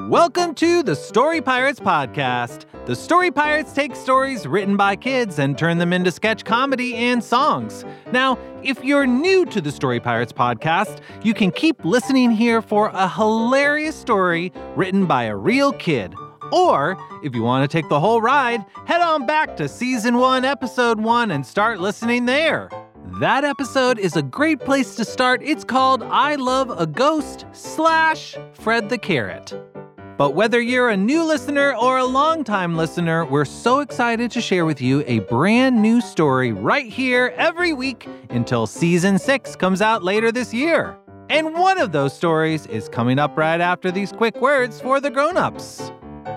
Welcome to the Story Pirates Podcast. The Story Pirates take stories written by kids and turn them into sketch comedy and songs. Now, if you're new to the Story Pirates Podcast, you can keep listening here for a hilarious story written by a real kid. Or, if you want to take the whole ride, head on back to Season 1, Episode 1 and start listening there. That episode is a great place to start. It's called I Love a Ghost / Fred the Carrot. But whether you're a new listener or a longtime listener, we're so excited to share with you a brand new story right here every week until Season 6 comes out later this year. And one of those stories is coming up right after these quick words for the grown-ups.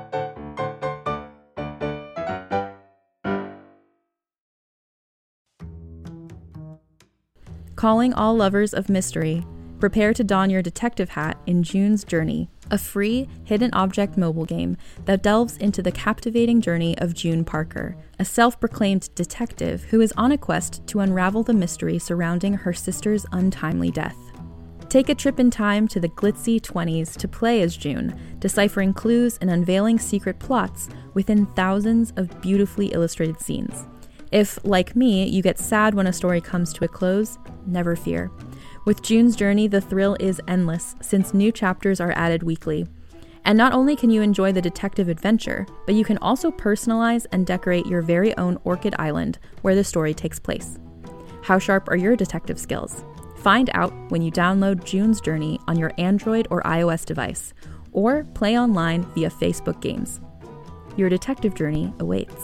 Calling all lovers of mystery, prepare to don your detective hat in June's Journey, a free hidden object mobile game that delves into the captivating journey of June Parker, a self-proclaimed detective who is on a quest to unravel the mystery surrounding her sister's untimely death. Take a trip in time to the glitzy 20s to play as June, deciphering clues and unveiling secret plots within thousands of beautifully illustrated scenes. If, like me, you get sad when a story comes to a close, never fear. With June's Journey, the thrill is endless since new chapters are added weekly. And not only can you enjoy the detective adventure, but you can also personalize and decorate your very own Orchid Island where the story takes place. How sharp are your detective skills? Find out when you download June's Journey on your Android or iOS device, or play online via Facebook Games. Your detective journey awaits.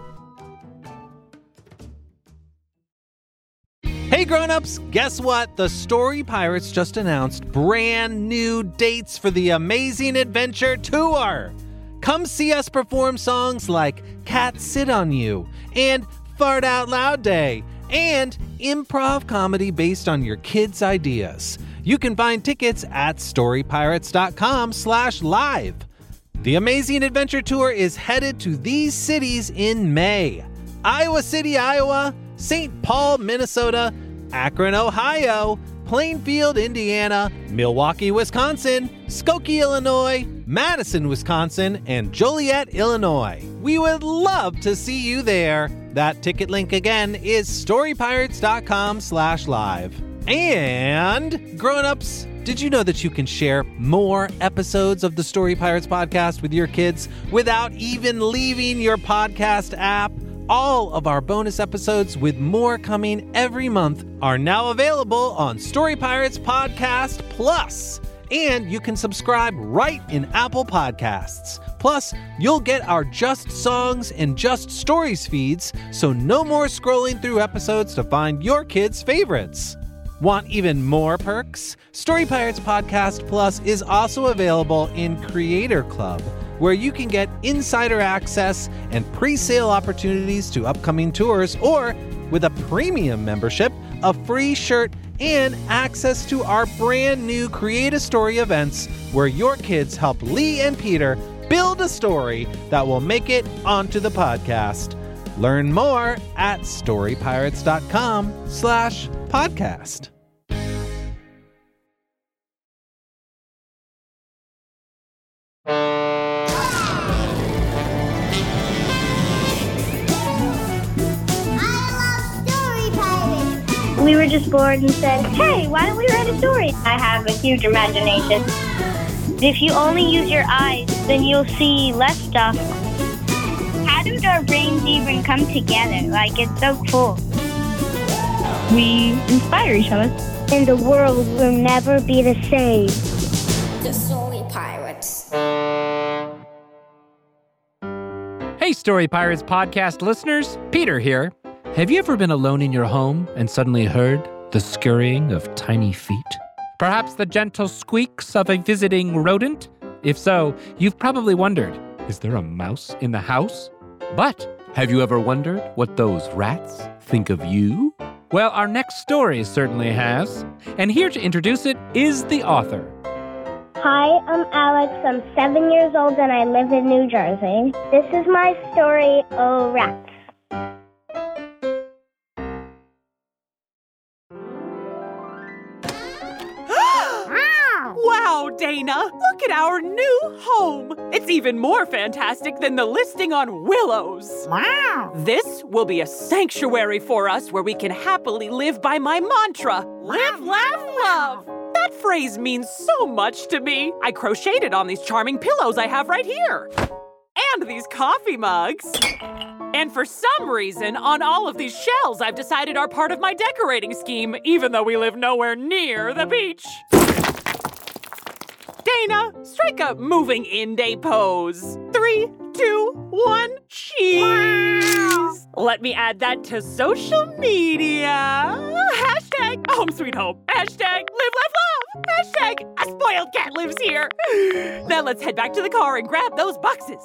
Hey grown-ups, guess what? The Story Pirates just announced brand new dates for the Amazing Adventure Tour. Come see us perform songs like Cats Sit on You and Fart Out Loud Day and improv comedy based on your kids' ideas. You can find tickets at storypirates.com/live. The Amazing Adventure Tour is headed to these cities in May: Iowa City, Iowa, St. Paul, Minnesota, Akron, Ohio, Plainfield, Indiana, Milwaukee, Wisconsin, Skokie, Illinois, Madison, Wisconsin, and Joliet, Illinois. We would love to see you there. That ticket link again is storypirates.com/live. And grown-ups, did you know that you can share more episodes of the Story Pirates podcast with your kids without even leaving your podcast app? All of our bonus episodes, with more coming every month, are now available on Story Pirates Podcast Plus. And you can subscribe right in Apple Podcasts. Plus, you'll get our Just Songs and Just Stories feeds, so no more scrolling through episodes to find your kids' favorites. Want even more perks? Story Pirates Podcast Plus is also available in Creator Club, where you can get insider access and pre-sale opportunities to upcoming tours, or with a premium membership, a free shirt, and access to our brand new Create a Story events, where your kids help Lee and Peter build a story that will make it onto the podcast. Learn more at storypirates.com/podcast. We were just bored and said, hey, why don't we write a story? I have a huge imagination. If you only use your eyes, then you'll see less stuff. How do our brains even come together? Like, it's so cool. We inspire each other. And the world will never be the same. The Story Pirates. Hey, Story Pirates podcast listeners, Peter here. Have you ever been alone in your home and suddenly heard the scurrying of tiny feet? Perhaps the gentle squeaks of a visiting rodent? If so, you've probably wondered, is there a mouse in the house? But have you ever wondered what those rats think of you? Well, our next story certainly has. And here to introduce it is the author. Hi, I'm Alex. I'm 7 years old and I live in New Jersey. This is my story, Oh Rats. Wow, Dana! Look at our new home! It's even more fantastic than the listing on Willows. Wow. This will be a sanctuary for us where we can happily live by my mantra, live, laugh, love. That phrase means so much to me. I crocheted on these charming pillows I have right here. And these coffee mugs. And for some reason, on all of these shells I've decided are part of my decorating scheme, even though we live nowhere near the beach. Dana, strike a moving in day pose. 3, 2, 1, cheese. Wow. Let me add that to social media. Hashtag home sweet home. Hashtag live, laugh, love. Hashtag a spoiled cat lives here. Now let's head back to the car and grab those boxes.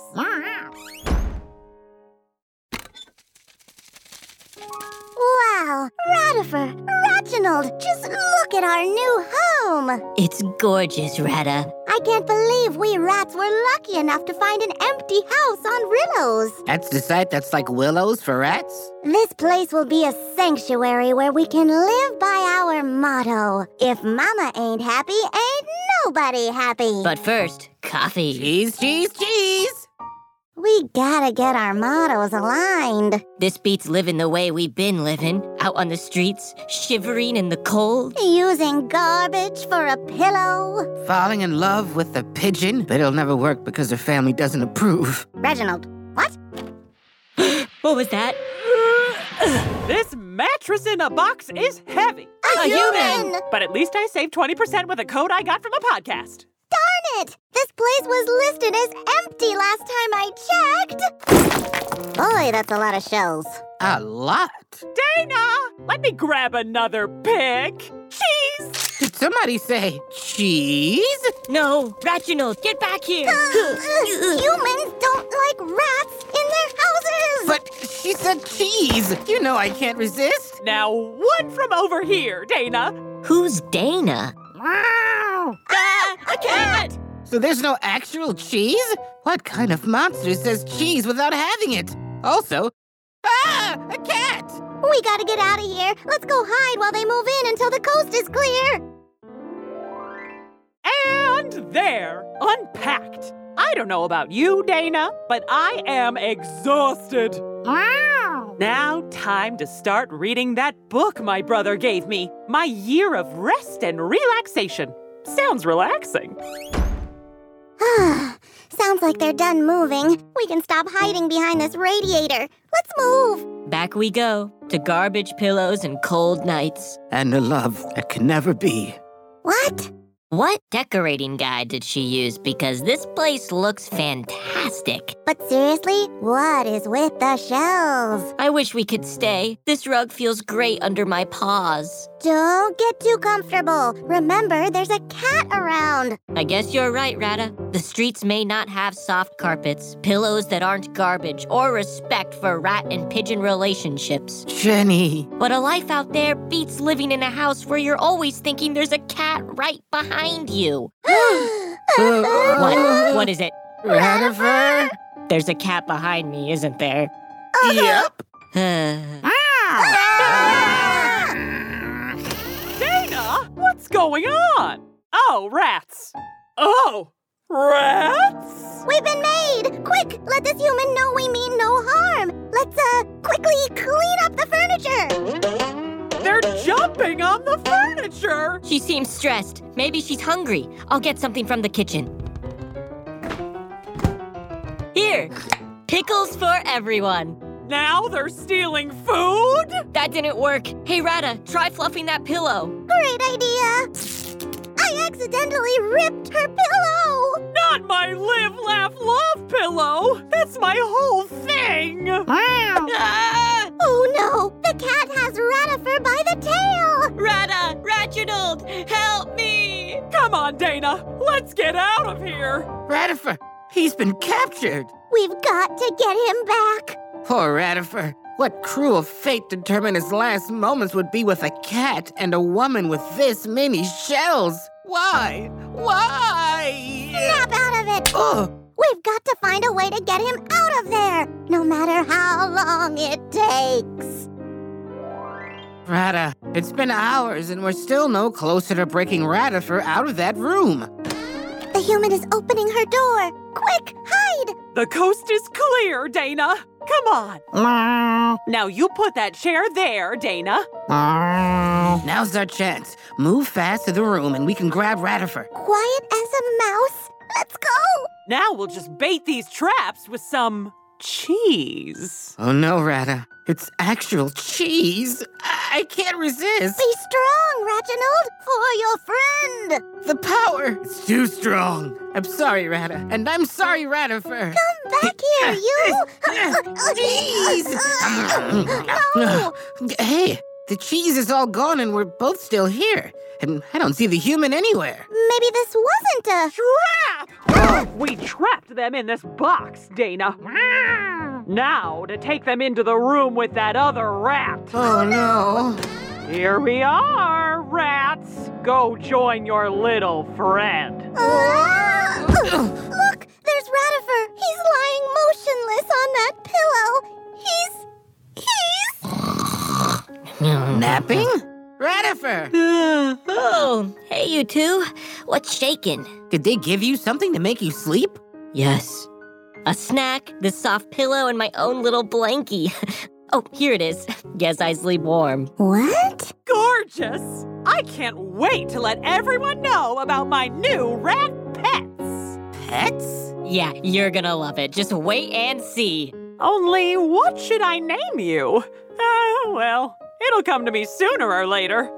Wow, Radifer, Reginald, just look at our new home. It's gorgeous, Rata. I can't believe we rats were lucky enough to find an empty house on Willows. That's the site that's like Willows for rats? This place will be a sanctuary where we can live by our motto. If Mama ain't happy, ain't nobody happy. But first, coffee. Cheese, cheese, cheese! We gotta get our mottos aligned. This beats living the way we've been living, out on the streets, shivering in the cold. Using garbage for a pillow. Falling in love with a pigeon, but it'll never work because her family doesn't approve. Reginald, what? What was that? This mattress in a box is heavy. A human! But at least I saved 20% with a code I got from a podcast. Darn it! This place was listed as empty last time I checked. Boy, that's a lot of shells. A lot? Dana! Let me grab another pick. Cheese! Did somebody say cheese? No, Reginald, get back here! Humans don't like rats in their houses! But she said cheese! You know I can't resist. Now, one from over here, Dana. Who's Dana? A cat! So there's no actual cheese? What kind of monster says cheese without having it? Also, a cat! We gotta get out of here. Let's go hide while they move in until the coast is clear. And there, unpacked. I don't know about you, Dana, but I am exhausted. Wow. Now, time to start reading that book my brother gave me. My Year of Rest and Relaxation. Sounds relaxing. Sounds like they're done moving. We can stop hiding behind this radiator. Let's move. Back we go, to garbage pillows and cold nights. And a love that can never be. What? What decorating guide did she use? Because this place looks fantastic. But seriously, what is with the shells? I wish we could stay. This rug feels great under my paws. Don't get too comfortable. Remember, there's a cat around. I guess you're right, Rata. The streets may not have soft carpets, pillows that aren't garbage, or respect for rat and pigeon relationships. Jenny. But a life out there beats living in a house where you're always thinking there's a cat right behind you. What is it? Radifer? There's a cat behind me, isn't there? Yep. Dana, what's going on? Oh, rats. Oh, rats? We've been made! Quick, let this human know we mean no harm. Let's, quickly clean up the furniture. They're jumping on the furniture. She seems stressed. Maybe she's hungry. I'll get something from the kitchen. Here, pickles for everyone. Now they're stealing food? That didn't work. Hey, Rata, try fluffing that pillow. Great idea. I accidentally ripped her pillow. Not my live, laugh, love pillow. That's my whole thing. Oh no, the cat has Radifer by the tail. Rata, Reginald, help me. Come on, Dana. Let's get out of here. Radifer, he's been captured. We've got to get him back. Poor Radifer. What cruel fate determined his last moments would be with a cat and a woman with this many shells? Why? Why? Snap out of it. Oh. We've got to find a way to get him out of there, no matter how long it takes. Rata, it's been hours and we're still no closer to breaking Radifer out of that room. The human is opening her door. Quick, hide! The coast is clear, Dana. Come on. Now you put that chair there, Dana. Now's our chance. Move fast to the room and we can grab Ratifer. Quiet as a mouse. Let's go! Now we'll just bait these traps with some cheese. Oh no, Rata. It's actual cheese. I can't resist. Be strong, Reginald, for your friend. The power is too strong. I'm sorry, Rata. And I'm sorry, Ratifer. Come back here, you! Cheese! No! Hey, the cheese is all gone and we're both still here. And I don't see the human anywhere. Maybe this wasn't a... Trap! We trapped them in this box, Dana. Now to take them into the room with that other rat. Oh no. Here we are, rats. Go join your little friend. Look, there's Ratifer. He's lying motionless on that pillow. He's... Napping? Ratifer! Oh, hey you two. What's shaking? Did they give you something to make you sleep? Yes. A snack, this soft pillow, and my own little blankie. Oh, here it is. Guess I sleep warm. What? Gorgeous! I can't wait to let everyone know about my new rat pets. Pets? Yeah, you're gonna love it. Just wait and see. Only what should I name you? Well, it'll come to me sooner or later.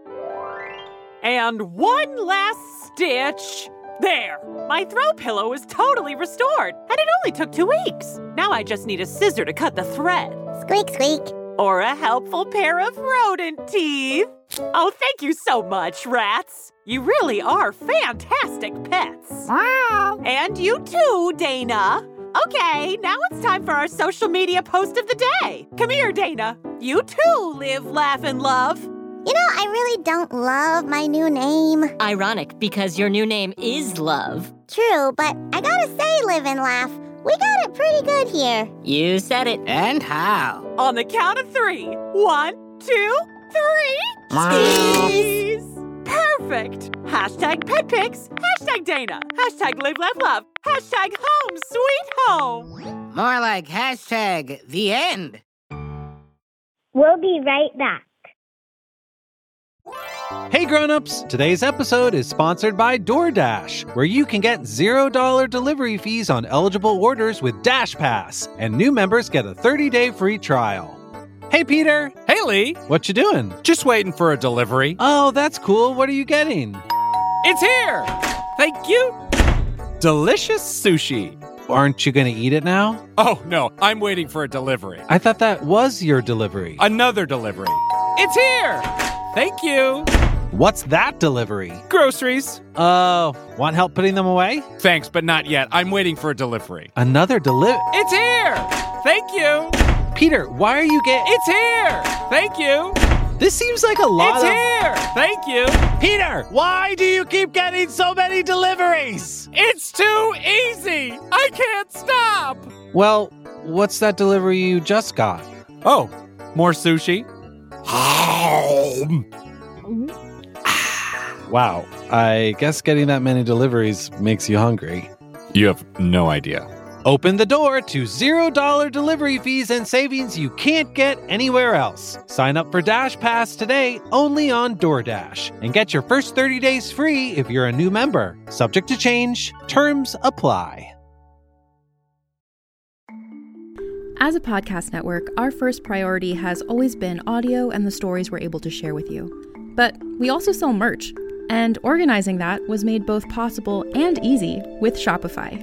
And one last stitch. There! My throw pillow is totally restored, and it only took 2 weeks. Now I just need a scissor to cut the thread. Squeak, squeak. Or a helpful pair of rodent teeth. Oh, thank you so much, rats. You really are fantastic pets. Wow. And you too, Dana. Okay, now it's time for our social media post of the day. Come here, Dana. You too live, laugh, and love. You know, I really don't love my new name. Ironic, because your new name is Love. True, but I gotta say, Live and Laugh, we got it pretty good here. You said it. And how? On the count of 3. 1, 2, 3. Cheese! Perfect. Hashtag pet pics. Hashtag Dana. Hashtag live, laugh, love. Hashtag home, sweet home. More like hashtag the end. We'll be right back. Hey grown-ups, today's episode is sponsored by DoorDash, where you can get $0 delivery fees on eligible orders with Dash Pass, and new members get a 30-day free trial. Hey Peter! Hey Lee! What you doing? Just waiting for a delivery. Oh, that's cool. What are you getting? It's here! Thank you! Delicious sushi. Aren't you gonna eat it now? Oh, no, I'm waiting for a delivery. I thought that was your delivery. Another delivery. It's here! Thank you! What's that delivery? Groceries. Oh, want help putting them away? Thanks, but not yet. I'm waiting for a delivery. Another delivery? It's here! Thank you! Peter, why are you getting... It's here! Thank you! This seems like a lot It's here! Thank you! Peter, why do you keep getting so many deliveries? It's too easy! I can't stop! Well, what's that delivery you just got? Oh, more sushi? Wow, I guess getting that many deliveries makes you hungry. You have no idea. Open the door to $0 delivery fees and savings you can't get anywhere else. Sign up for Dash Pass today only on DoorDash and get your first 30 days free if you're a new member. Subject to change. Terms apply. As a podcast network, our first priority has always been audio and the stories we're able to share with you. But we also sell merch, and organizing that was made both possible and easy with Shopify.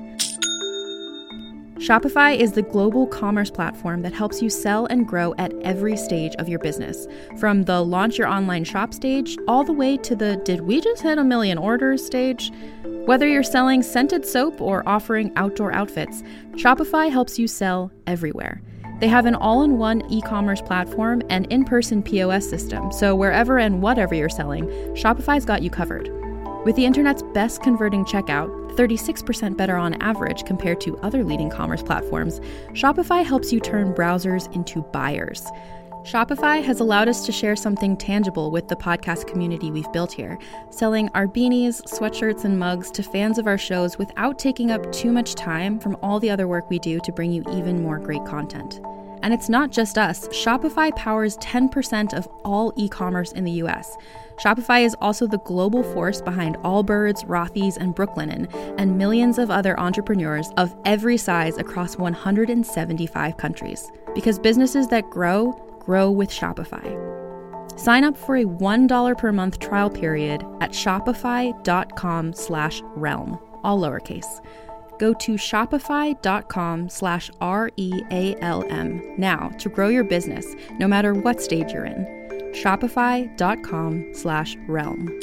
Shopify is the global commerce platform that helps you sell and grow at every stage of your business, from the launch your online shop stage all the way to the did we just hit 1 million orders stage. Whether you're selling scented soap or offering outdoor outfits, Shopify helps you sell everywhere. They have an all-in-one e-commerce platform and in-person POS system, so wherever and whatever you're selling, Shopify's got you covered. With the internet's best converting checkout, 36% better on average compared to other leading commerce platforms, Shopify helps you turn browsers into buyers. Shopify has allowed us to share something tangible with the podcast community we've built here, selling our beanies, sweatshirts, and mugs to fans of our shows without taking up too much time from all the other work we do to bring you even more great content. And it's not just us. Shopify powers 10% of all e-commerce in the US. Shopify is also the global force behind Allbirds, Rothy's, and Brooklinen, and millions of other entrepreneurs of every size across 175 countries. Because businesses that grow with Shopify. Sign up for a $1 per month trial period at shopify.com/realm, all lowercase. Go to shopify.com/REALM now to grow your business, no matter what stage you're in. Shopify.com/realm.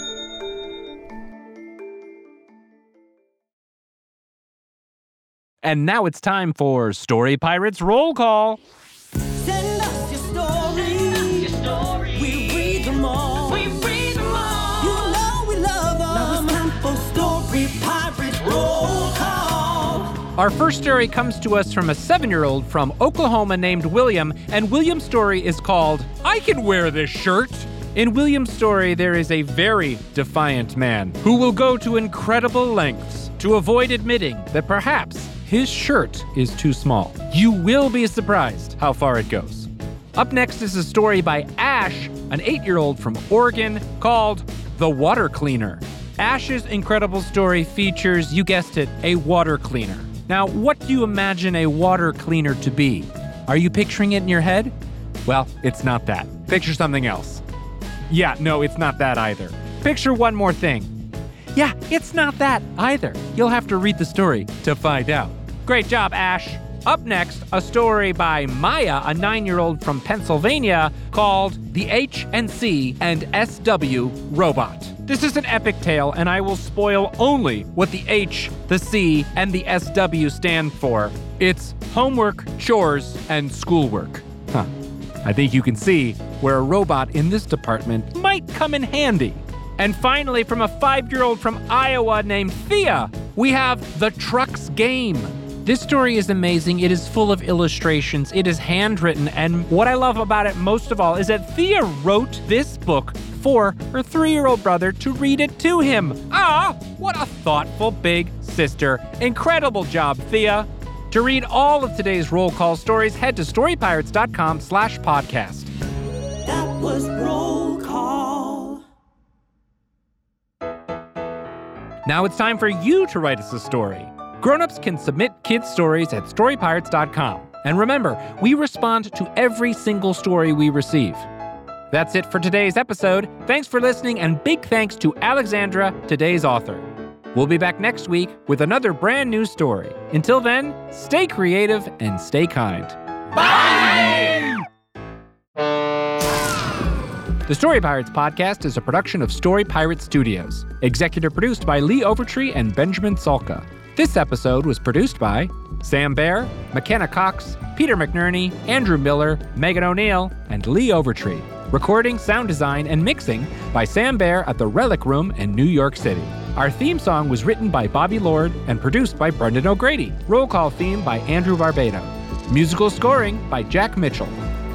And now it's time for Story Pirates Roll Call. Send us your story. We read them all. You know we love them. Now it's time for Story Pirates Roll Call. Our first story comes to us from a 7-year-old from Oklahoma named William, and William's story is called, I Can Wear This Shirt. In William's story, there is a very defiant man who will go to incredible lengths to avoid admitting that perhaps his shirt is too small. You will be surprised how far it goes. Up next is a story by Ash, an 8-year-old from Oregon, called The Water Cleaner. Ash's incredible story features, you guessed it, a water cleaner. Now, what do you imagine a water cleaner to be? Are you picturing it in your head? Well, it's not that. Picture something else. Yeah, no, it's not that either. Picture one more thing. Yeah, it's not that either. You'll have to read the story to find out. Great job, Ash. Up next, a story by Maya, a 9-year-old from Pennsylvania, called The H&C and SW Robot. This is an epic tale, and I will spoil only what the H, the C, and the SW stand for. It's homework, chores, and schoolwork. I think you can see where a robot in this department might come in handy. And finally, from a 5-year-old from Iowa named Thea, we have The Trucks Game. This story is amazing. It is full of illustrations. It is handwritten. And what I love about it most of all is that Thea wrote this book for her 3-year-old brother to read it to him. What a thoughtful big sister. Incredible job, Thea. To read all of today's roll call stories, head to storypirates.com/podcast. That was Roll Call. Now it's time for you to write us a story. Grown-ups can submit kids' stories at storypirates.com. And remember, we respond to every single story we receive. That's it for today's episode. Thanks for listening, and big thanks to Alexandra, today's author. We'll be back next week with another brand new story. Until then, stay creative and stay kind. Bye! The Story Pirates podcast is a production of Story Pirate Studios. Executive produced by Lee Overtree and Benjamin Salka. This episode was produced by Sam Baer, McKenna Cox, Peter McNerney, Andrew Miller, Megan O'Neill, and Lee Overtree. Recording, sound design, and mixing by Sam Baer at the Relic Room in New York City. Our theme song was written by Bobby Lord and produced by Brendan O'Grady. Roll call theme by Andrew Barbado. Musical scoring by Jack Mitchell.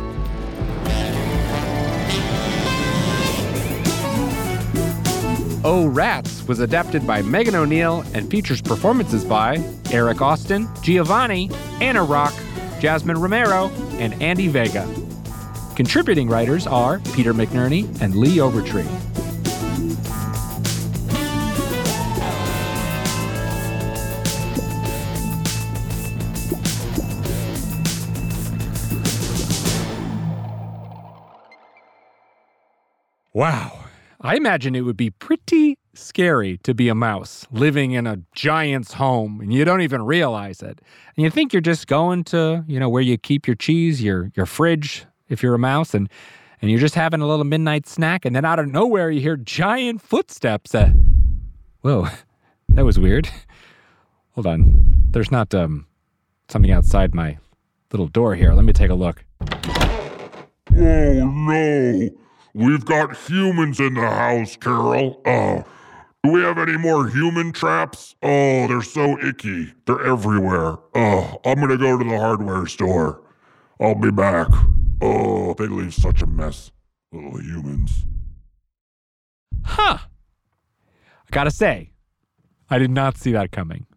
Oh Rats was adapted by Megan O'Neill and features performances by Eric Austin, Giovanni, Anna Rock, Jasmine Romero, and Andy Vega. Contributing writers are Peter McNerney and Lee Overtree. Wow. I imagine it would be pretty scary to be a mouse living in a giant's home and you don't even realize it. And you think you're just going to, where you keep your cheese, your fridge, if you're a mouse, and you're just having a little midnight snack, and then out of nowhere you hear giant footsteps. Whoa, that was weird. Hold on. There's not something outside my little door here. Let me take a look. Oh, no. We've got humans in the house, Carol. Do we have any more human traps? Oh, they're so icky. They're everywhere. I'm gonna go to the hardware store. I'll be back. Oh, they leave such a mess. Little humans. Huh. I gotta say, I did not see that coming.